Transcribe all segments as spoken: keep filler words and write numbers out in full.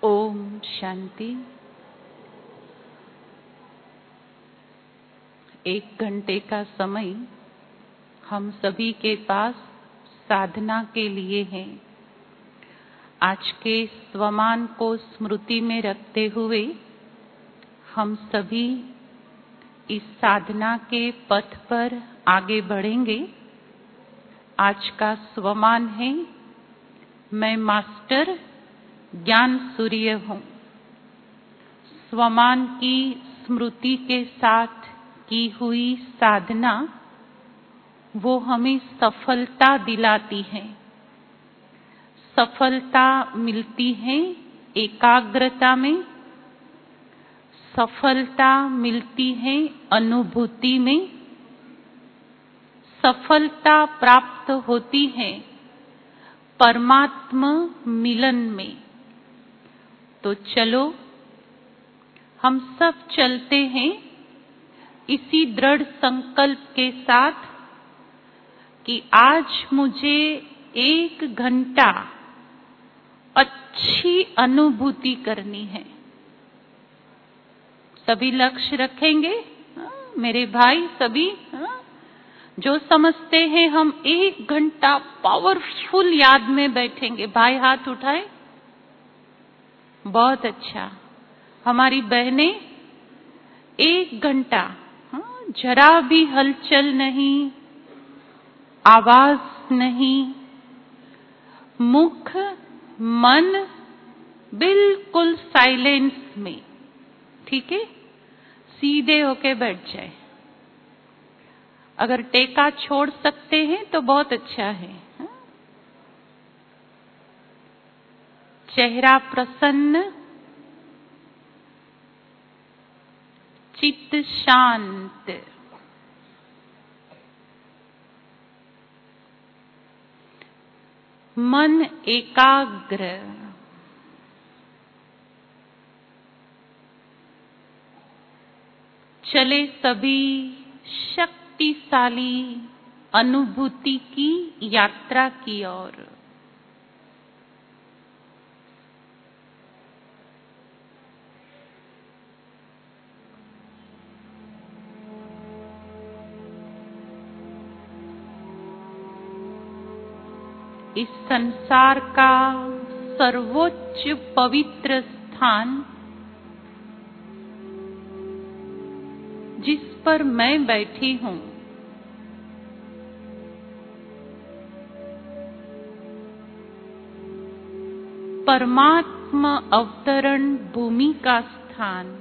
ओम शांति। एक घंटे का समय हम सभी के पास साधना के लिए है। आज के स्वमान को स्मृति में रखते हुए हम सभी इस साधना के पथ पर आगे बढ़ेंगे। आज का स्वमान है, मैं मास्टर ज्ञान सूर्य हूँ। स्वमान की स्मृति के साथ की हुई साधना वो हमें सफलता दिलाती है। सफलता मिलती है एकाग्रता में, सफलता मिलती है अनुभूति में, सफलता प्राप्त होती है परमात्मा मिलन में। तो चलो हम सब चलते हैं इसी दृढ़ संकल्प के साथ कि आज मुझे एक घंटा अच्छी अनुभूति करनी है। सभी लक्ष्य रखेंगे, हाँ, मेरे भाई सभी, हाँ, जो समझते हैं हम एक घंटा पावरफुल याद में बैठेंगे, भाई हाथ उठाए। बहुत अच्छा। हमारी बहनें एक घंटा, हाँ, जरा भी हलचल नहीं, आवाज नहीं, मुख मन बिल्कुल साइलेंस में, ठीक है। सीधे होके बैठ जाए। अगर टेका छोड़ सकते हैं तो बहुत अच्छा है। हाँ? चेहरा प्रसन्न, चित्त शांत। मन एकाग्र। चले सभी शक्तिशाली अनुभूति की यात्रा की ओर। इस संसार का सर्वोच्च पवित्र स्थान जिस पर मैं बैठी हूँ, परमात्मा अवतरण भूमि का स्थान,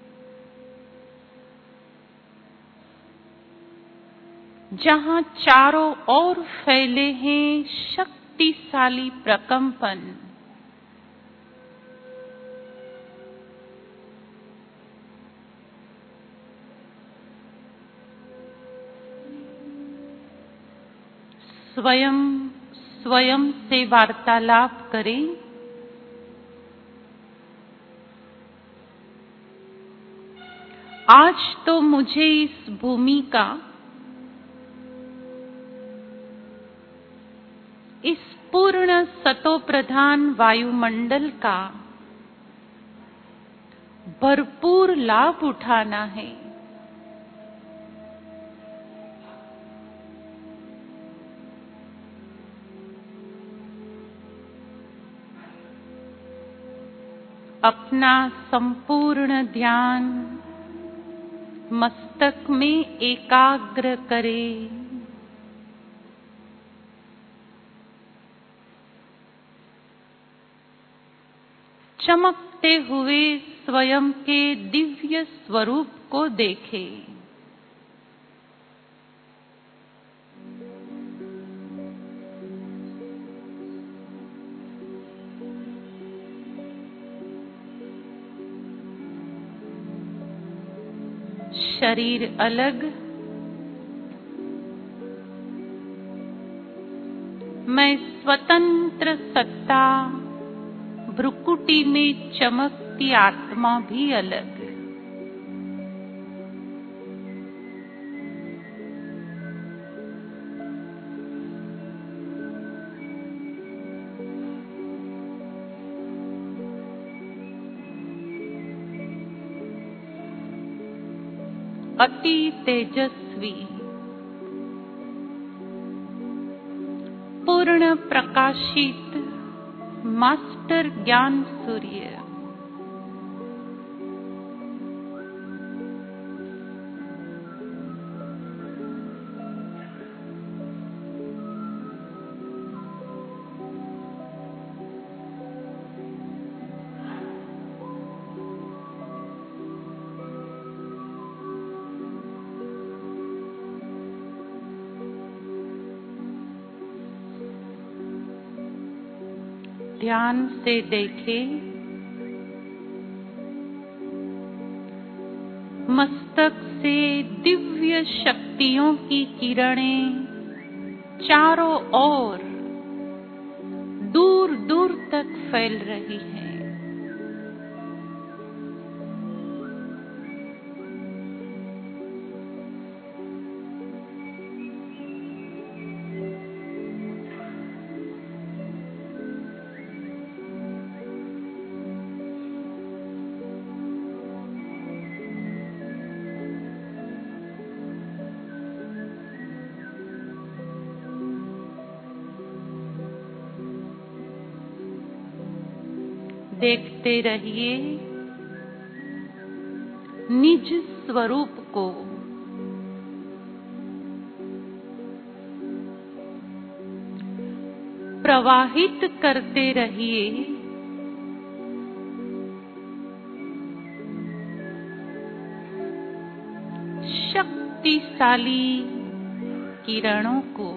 जहाँ चारों ओर फैले हैं शक्तिशाली प्रकंपन। स्वयं स्वयं से वार्तालाप करें। आज तो मुझे इस भूमि का, इस पूर्ण सतोप्रधान वायुमंडल का भरपूर लाभ उठाना है। अपना संपूर्ण ध्यान मस्तक में एकाग्र करें। चमकते हुए स्वयं के दिव्य स्वरूप को देखें। शरीर अलग, मैं स्वतंत्र सत्ता, भ्रुकुटी में चमकती आत्मा भी अलग। अति तेजस्वी, पूर्ण प्रकाशित मास्टर ज्ञान सूर्य, ध्यान से देखें मस्तक से दिव्य शक्तियों की किरणें चारों ओर दूर दूर तक फैल रही हैं। देखते रहिए निज स्वरूप को, प्रवाहित करते रहिए शक्तिशाली किरणों को।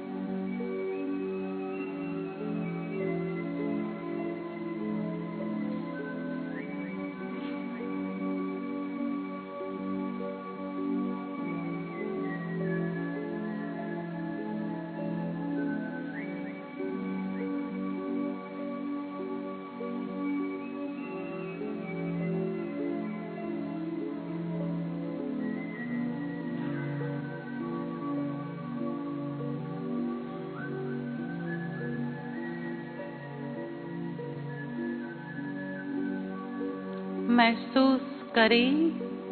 महसूस करें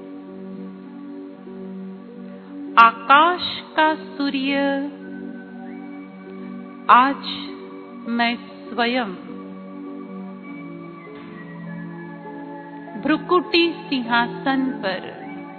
आकाश का सूर्य आज मैं स्वयं भ्रुकुटी सिंहासन पर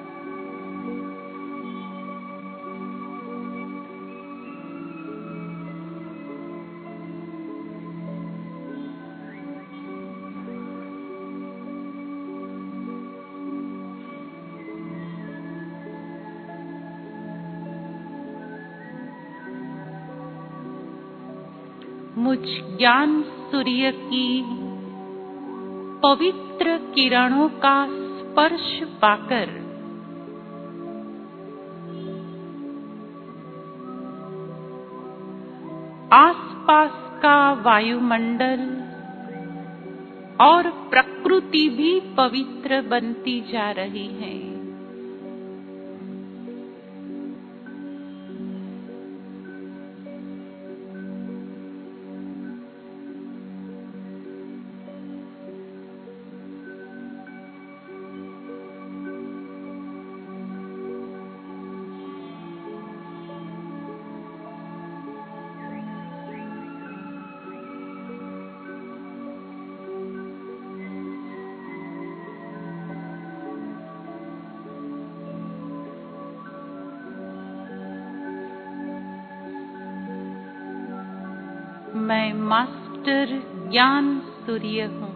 मुझ ज्ञान सूर्य की पवित्र किरणों का स्पर्श पाकर आसपास का वायुमंडल और प्रकृति भी पवित्र बनती जा रही है। मैं मास्टर ज्ञान सूर्य हूँ।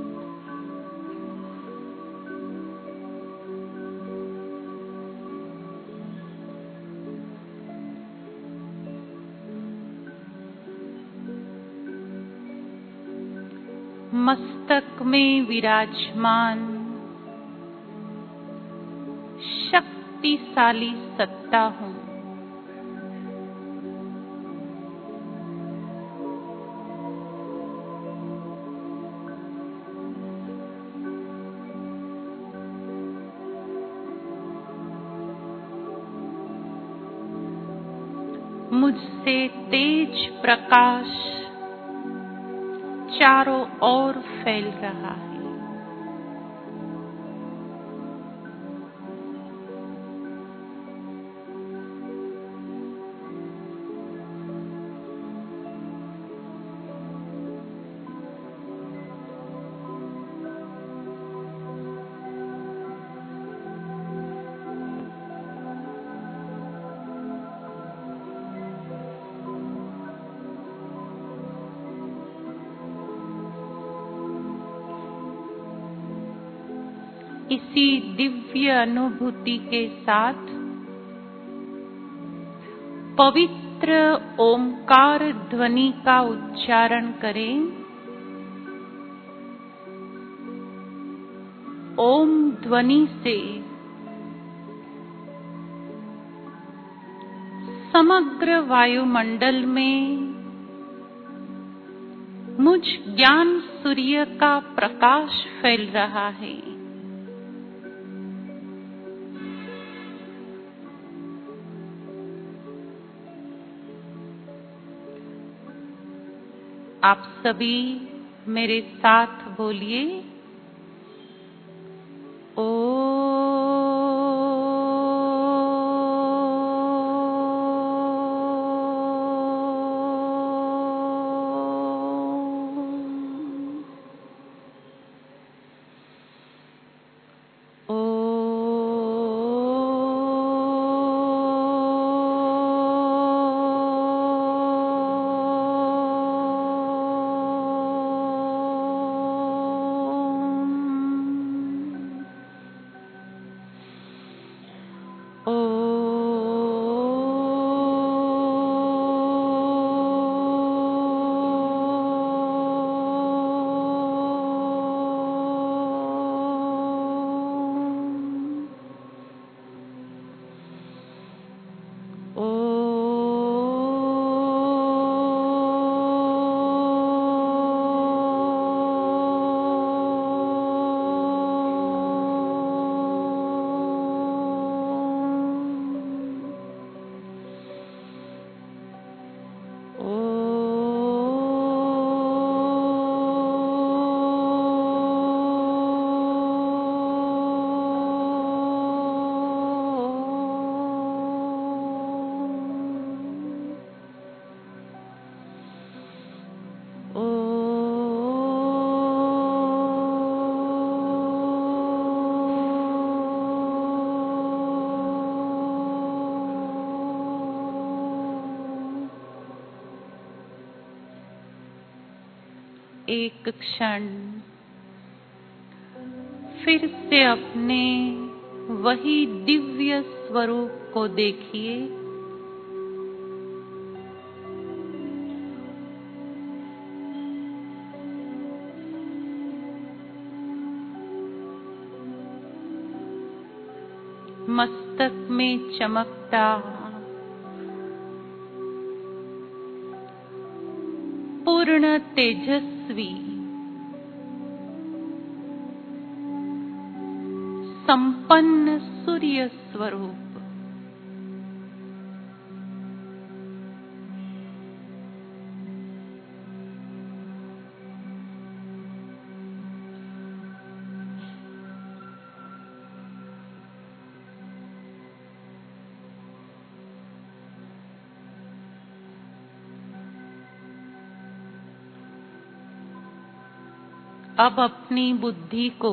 मस्तक में विराजमान शक्तिशाली सत्ता हूँ। मुझसे तेज प्रकाश चारों ओर फैल रहा है। इसी दिव्य अनुभूति के साथ पवित्र ओंकार ध्वनि का उच्चारण करें। ओम ध्वनि से समग्र वायुमंडल में मुझ ज्ञान सूर्य का प्रकाश फैल रहा है। आप सभी मेरे साथ बोलिए, ओ एक क्षण फिर से अपने वही दिव्य स्वरूप को देखिए। मस्तक में चमकता पूर्ण तेजस्वी संपन्न सूर्य स्वरूप, अब अपनी बुद्धि को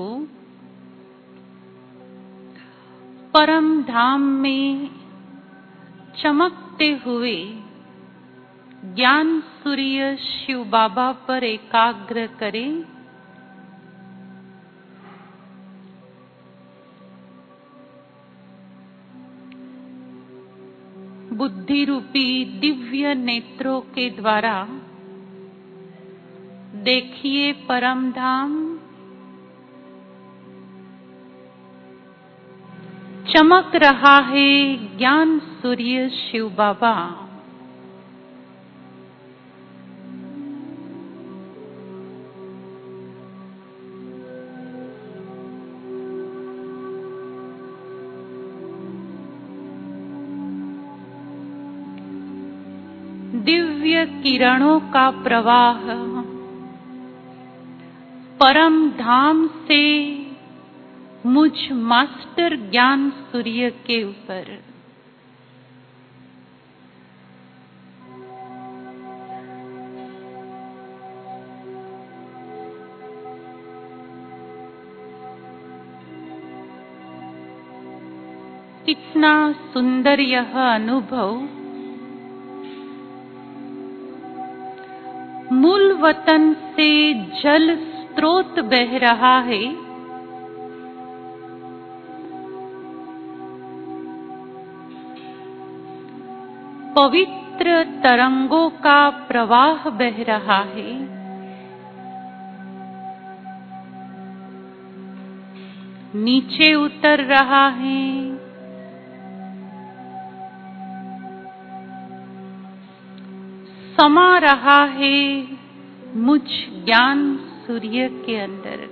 परम धाम में चमकते हुए ज्ञान सूर्य शिव बाबा पर एकाग्र करें। बुद्धि रूपी दिव्य नेत्रों के द्वारा देखिए परम धाम चमक रहा है। ज्ञान सूर्य शिव बाबा दिव्य किरणों का प्रवाह परम धाम से मुझ मास्टर ज्ञान सूर्य के ऊपर कितना सुंदर यह अनुभव मूल वतन से जल स्रोत बह रहा है। पवित्र तरंगों का प्रवाह बह रहा है। नीचे उतर रहा है, समा रहा है मुझ ज्ञान सूर्य के अंदर।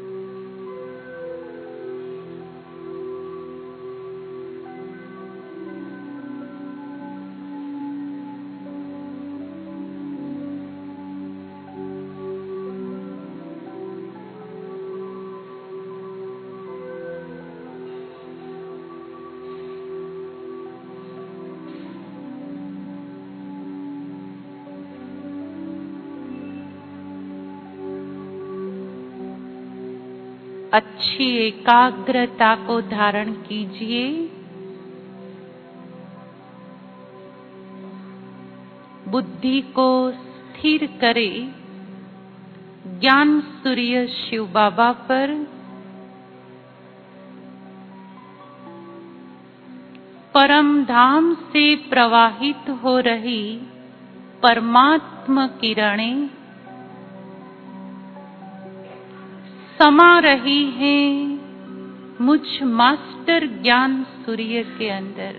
अच्छी एकाग्रता को धारण कीजिए। बुद्धि को स्थिर करें ज्ञान सूर्य शिव बाबा पर। परम धाम से प्रवाहित हो रही परमात्मा किरणें समा रही हैं मुझ मास्टर ज्ञान सूर्य के अंदर।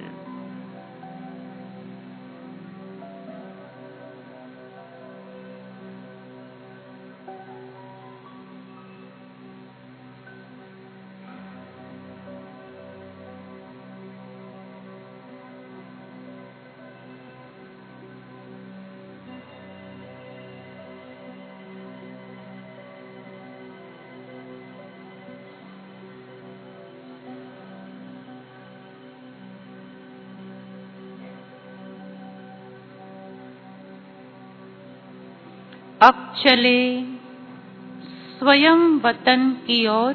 अब चले स्वयं वतन की ओर।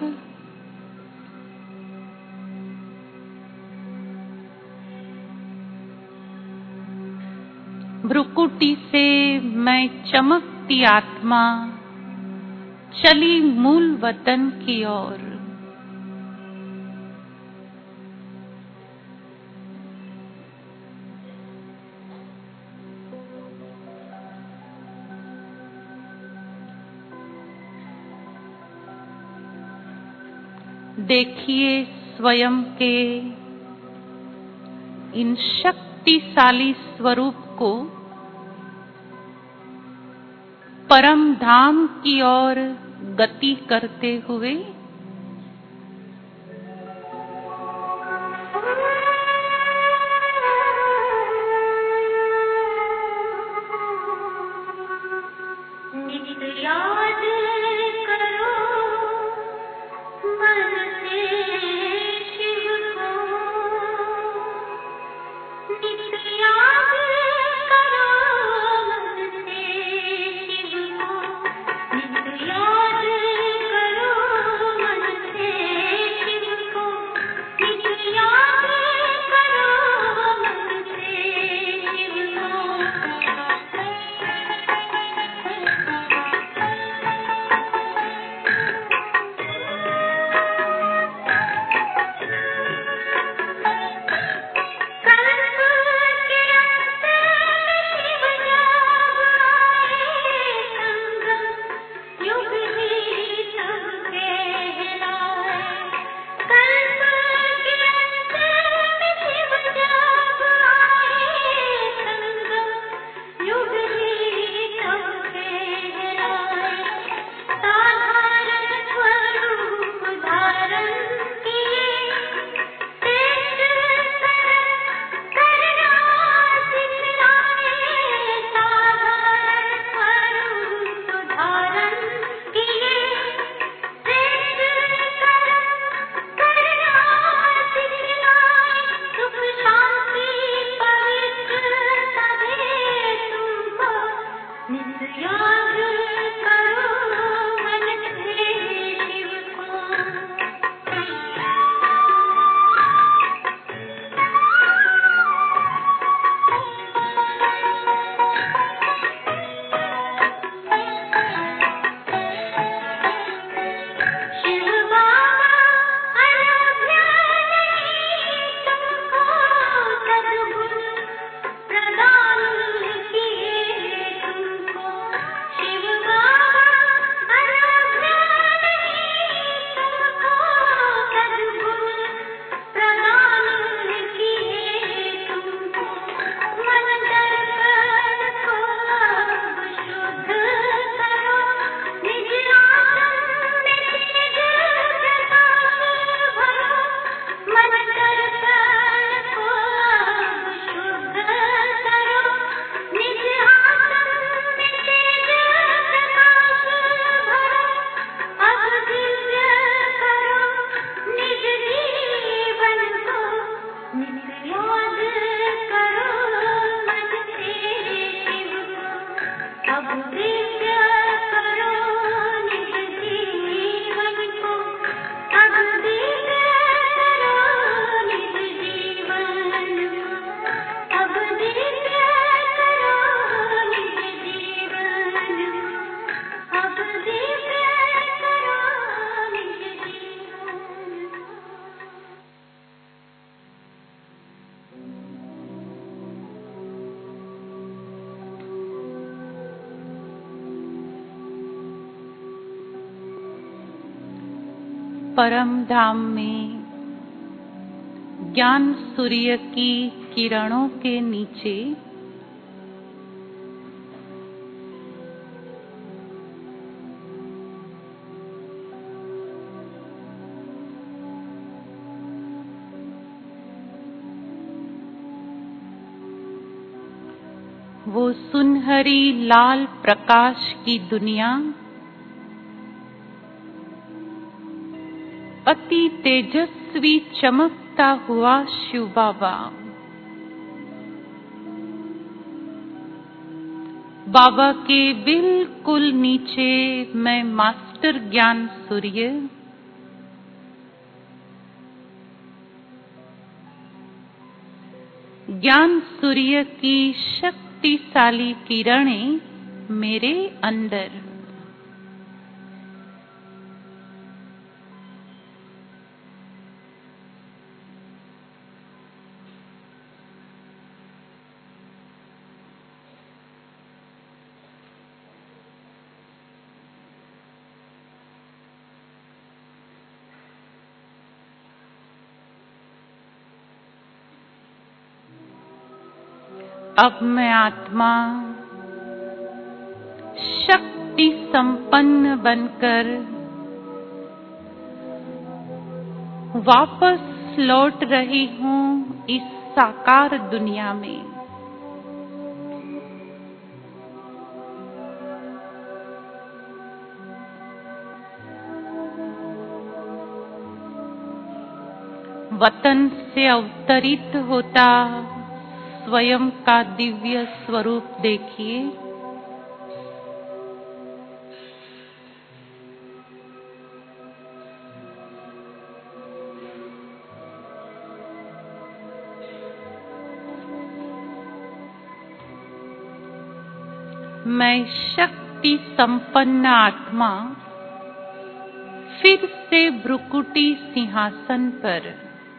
भ्रुकुटी से मैं चमकती आत्मा चली मूल वतन की ओर। देखिए स्वयं के इन शक्तिशाली स्वरूप को परम धाम की ओर गति करते हुए। परम धाम में ज्ञान सूर्य की किरणों के नीचे वो सुनहरी लाल प्रकाश की दुनिया अति तेजस्वी चमकता हुआ शिव बाबा, बाबा के बिल्कुल नीचे मैं मास्टर ज्ञान सूर्य, ज्ञान सूर्य की शक्तिशाली किरणें मेरे अंदर, अब मैं आत्मा शक्ति संपन्न बनकर वापस लौट रही हूँ इस साकार दुनिया में। वतन से अवतरित होता स्वयं का दिव्य स्वरूप देखिए। मैं शक्ति संपन्न आत्मा फिर से भ्रुकुटी सिंहासन पर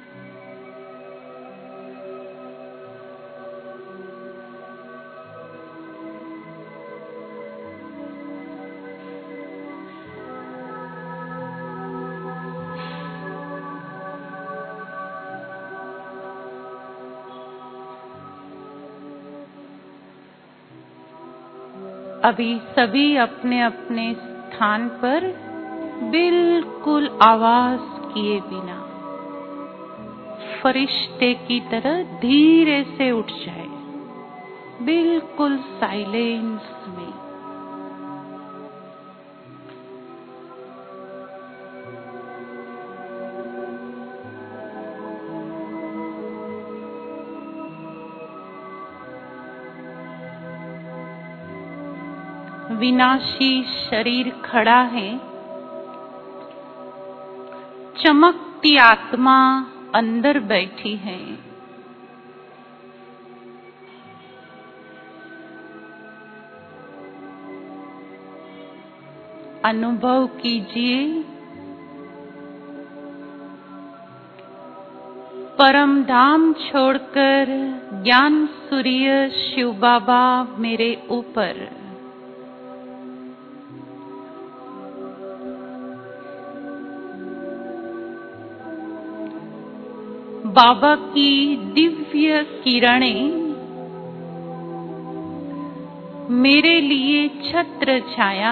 अभी सभी अपने अपने स्थान पर बिल्कुल आवाज किए बिना फरिश्ते की तरह धीरे से उठ जाए, बिल्कुल साइलेंस में। विनाशी शरीर खड़ा है, चमकती आत्मा अंदर बैठी है। अनुभव कीजिए परम धाम छोड़कर ज्ञान सूर्य शिव बाबा मेरे ऊपर, बाबा की दिव्य किरणें मेरे लिए छत्र छाया,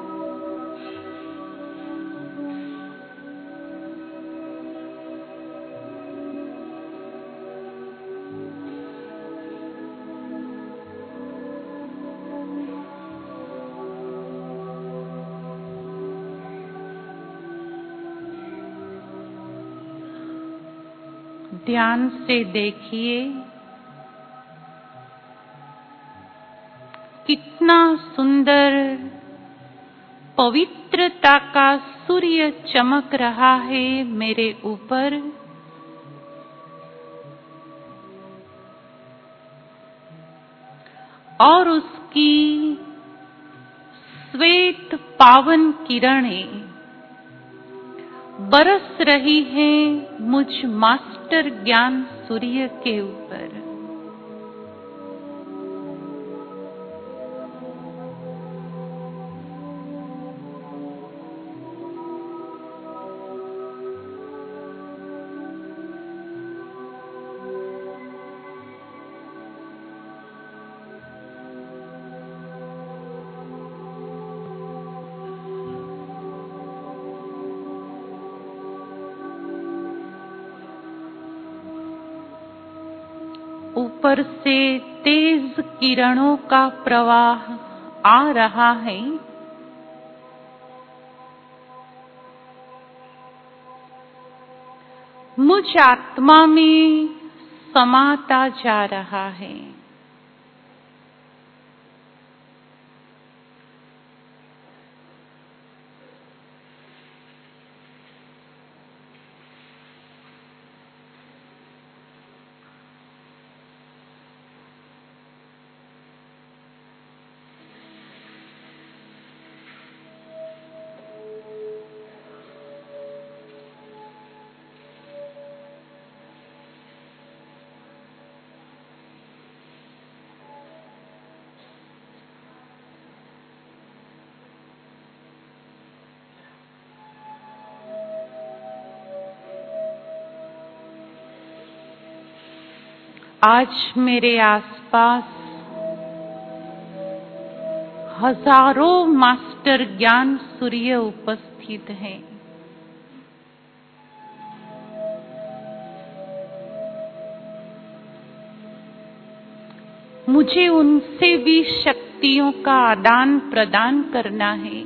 ध्यान से देखिए कितने कितना सुंदर पवित्रता का सूर्य चमक रहा है मेरे ऊपर। और उसकी श्वेत पावन किरणें बरस रही हैं मुझ मास्टर ज्ञान सूर्य के ऊपर। ऊपर से तेज किरणों का प्रवाह आ रहा है। मुझ आत्मा में समाता जा रहा है। आज मेरे आसपास हजारों मास्टर ज्ञान सूर्य उपस्थित हैं। मुझे उनसे भी शक्तियों का आदान प्रदान करना है।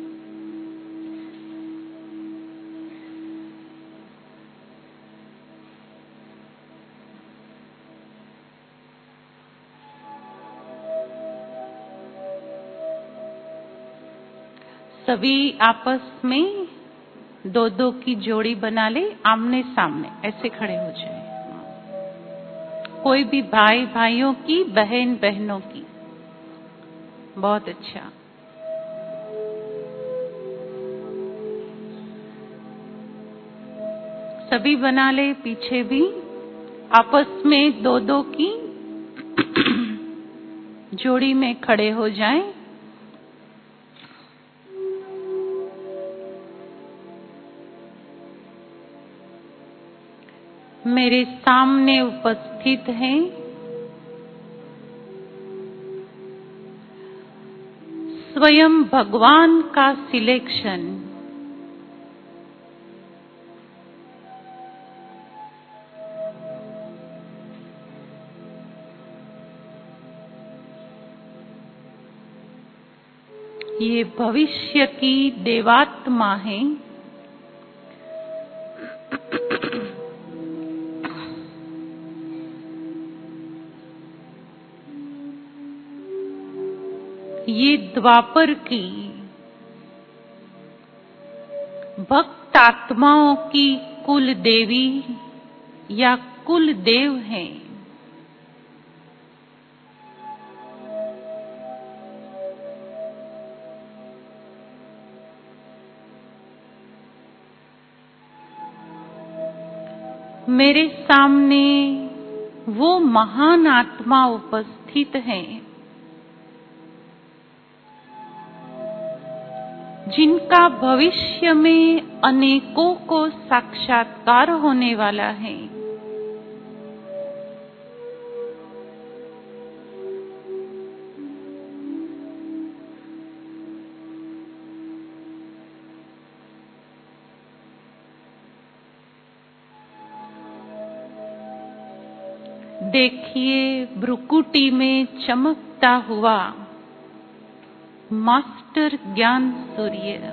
सभी आपस में दो दो की जोड़ी बना ले, आमने सामने ऐसे खड़े हो जाए। कोई भी भाई भाइयों की, बहन बहनों की। बहुत अच्छा। सभी बना ले, पीछे भी आपस में दो दो की जोड़ी में खड़े हो जाएं। मेरे सामने उपस्थित हैं स्वयं भगवान का सिलेक्शन। ये भविष्य की देवात्मा है। ये द्वापर की भक्त आत्माओं की कुल देवी या कुल देव हैं। मेरे सामने वो महान आत्मा उपस्थित हैं जिनका भविष्य में अनेकों को साक्षात्कार होने वाला है। देखिए भ्रुकुटी में चमकता हुआ मास्टर ज्ञान सूर्य।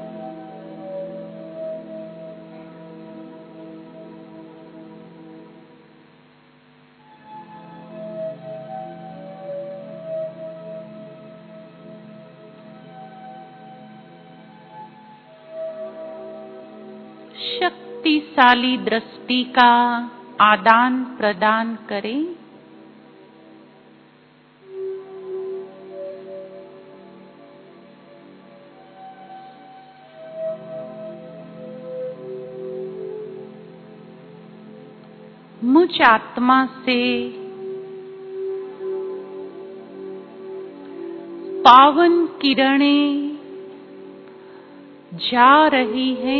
शक्तिशाली दृष्टि का आदान प्रदान करें। मुझ आत्मा से पावन किरणें जा रही हैं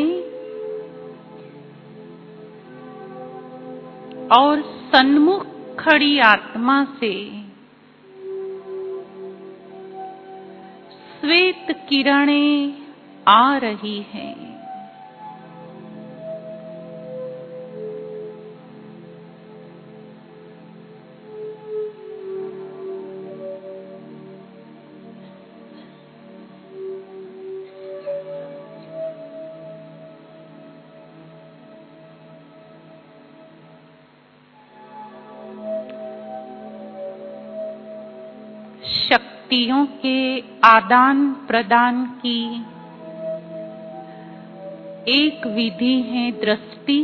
और सन्मुख खड़ी आत्मा से श्वेत किरणें आ रही हैं। शक्तियों के आदान प्रदान की एक विधि है दृष्टि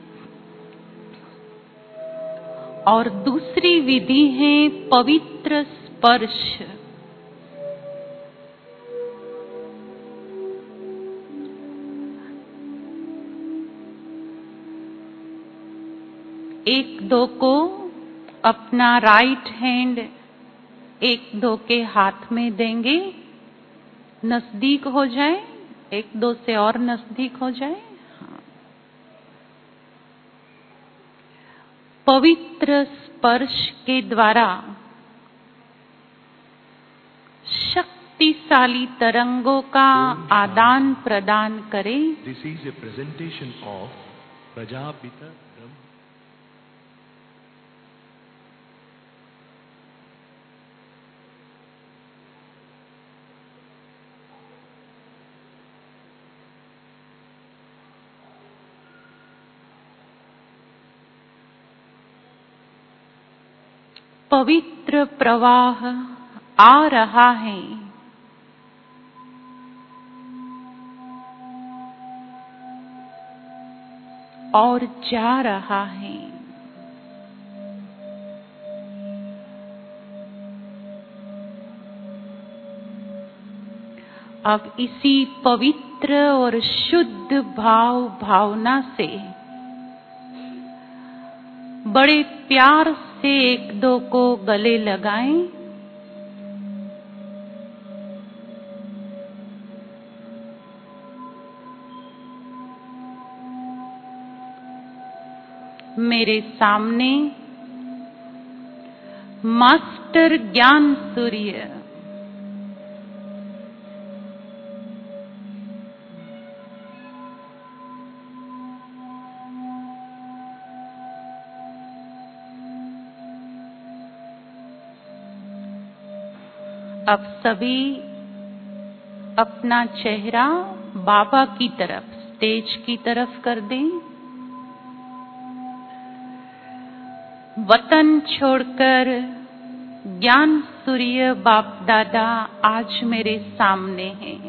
और दूसरी विधि है पवित्र स्पर्श। एक दो को अपना राइट हैंड एक दो के हाथ में देंगे, नजदीक हो जाए, एक दो से और नजदीक हो जाए। हाँ। पवित्र स्पर्श के द्वारा शक्तिशाली तरंगों का आदान प्रदान करें। This is a presentation of Prajapita Brahma. पवित्र प्रवाह आ रहा है। और जा रहा है। अब इसी पवित्र और शुद्ध भाव भावना से बड़े प्यार से एक दो को गले लगाएं। मेरे सामने मास्टर ज्ञान सूर्य अब सभी अपना चेहरा बाबा की तरफ, स्टेज की तरफ कर दें। वतन छोड़कर ज्ञान सूर्य बाप दादा आज मेरे सामने हैं।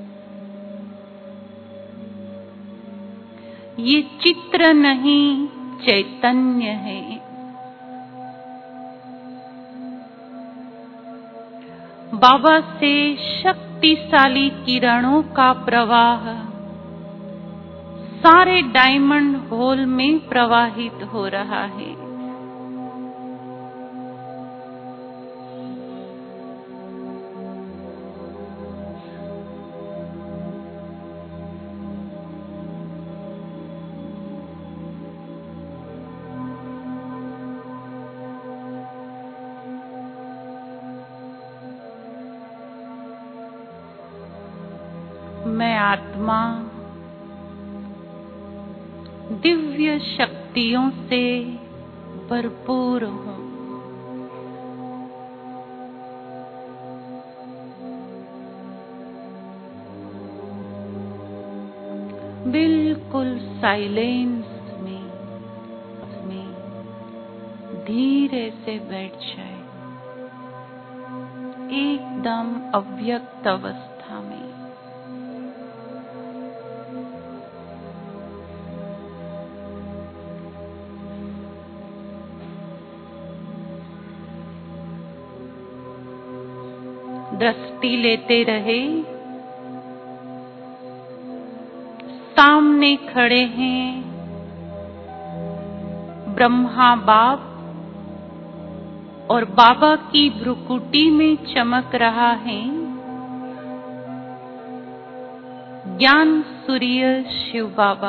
ये चित्र नहीं, चैतन्य है। बाबा से शक्तिशाली किरणों का प्रवाह सारे डायमंड होल में प्रवाहित हो रहा है। मैं आत्मा दिव्य शक्तियों से भरपूर हूँ। बिल्कुल साइलेंस में में धीरे से बैठ जाए, एकदम अव्यक्त अवस्था में। दृष्टि लेते रहे। सामने खड़े हैं ब्रह्मा बाप और बाबा की भ्रुकुटी में चमक रहा है ज्ञान सूर्य शिव बाबा।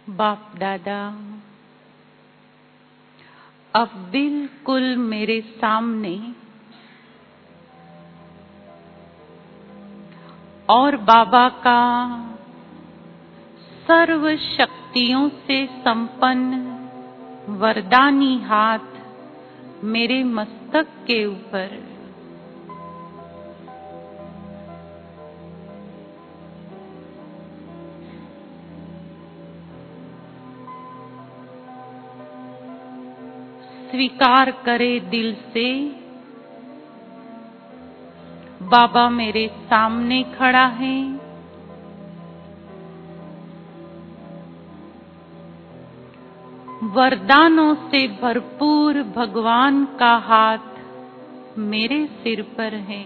बाप दादा अब बिल्कुल मेरे सामने और बाबा का सर्व शक्तियों से संपन्न वरदानी हाथ मेरे मस्तक के ऊपर, स्वीकार करे दिल से बाबा मेरे सामने खड़ा है। वरदानों से भरपूर भगवान का हाथ मेरे सिर पर है।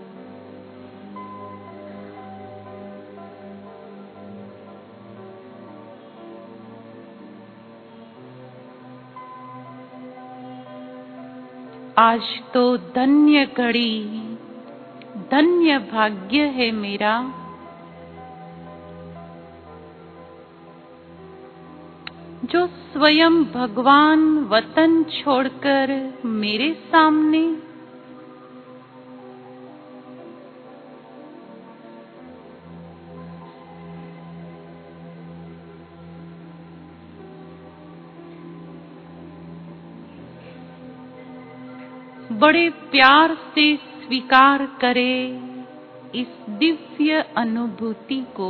आज तो धन्य घड़ी, धन्य भाग्य है मेरा, जो स्वयं भगवान वतन छोड़कर मेरे सामने बड़े प्यार से स्वीकार करे इस दिव्य अनुभूति को।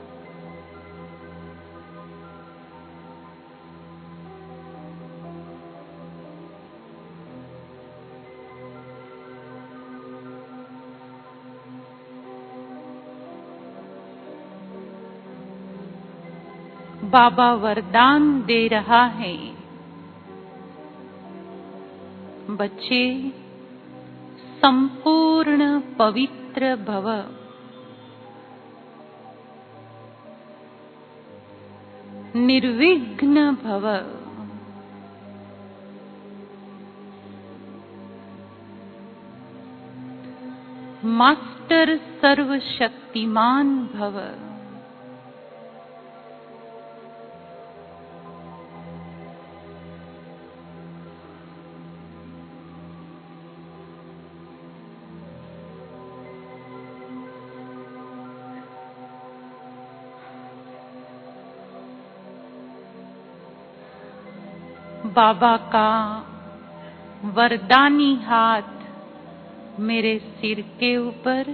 बाबा वरदान दे रहा है, बच्चे संपूर्ण पवित्र भव। निर्विघ्न भव। मास्टर सर्वशक्तिमान भव। बाबा का वरदानी हाथ मेरे सिर के ऊपर,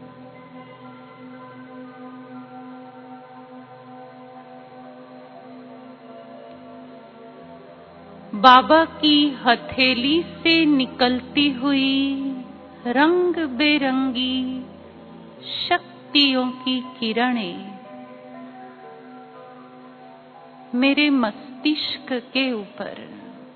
बाबा की हथेली से निकलती हुई रंग बेरंगी शक्तियों की किरणें मेरे मस्तिष्क के ऊपर।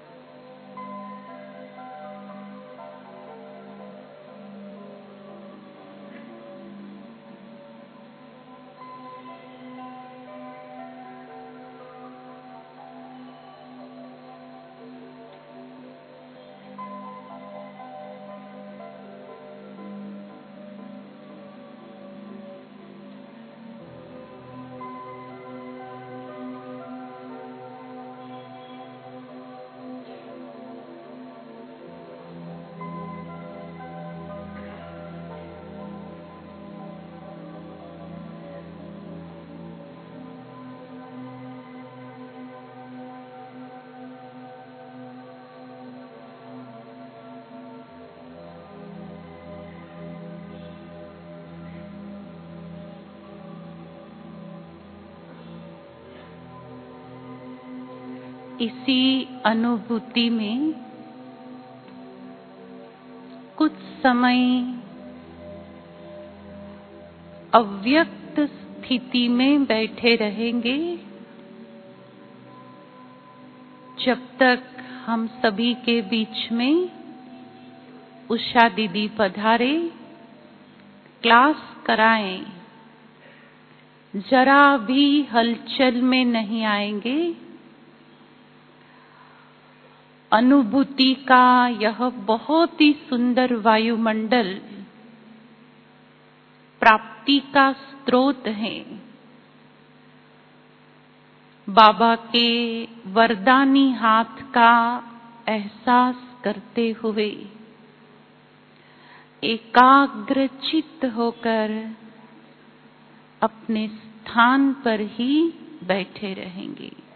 इसी अनुभूति में कुछ समय अव्यक्त स्थिति में बैठे रहेंगे, जब तक हम सभी के बीच में उषा दीदी पधारे, क्लास कराएं। जरा भी हलचल में नहीं आएंगे। अनुभूति का यह बहुत ही सुंदर वायुमंडल प्राप्ति का स्रोत है। बाबा के वरदानी हाथ का एहसास करते हुए एकाग्र चित्त होकर अपने स्थान पर ही बैठे रहेंगे।